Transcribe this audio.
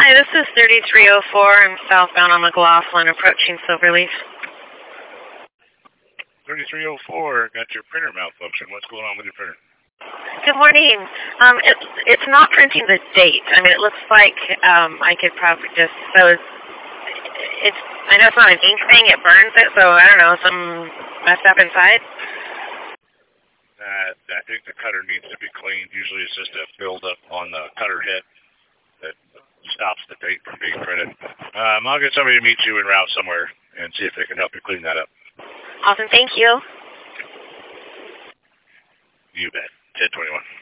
Hi, this is 3304. I'm southbound on McLaughlin approaching Silverleaf. 3304, got your printer malfunction. What's going on with your printer? Good morning. It's not printing the date. I mean, it looks like I could probably just, I know it's not an ink thing, it burns it, so I don't know, some messed up inside. I think the cutter needs to be cleaned. Usually it's just a buildup on the cutter head that stops the date from being printed. I'll get somebody to meet you en route somewhere and see if they can help you clean that up. Awesome, thank you. You bet. 1021.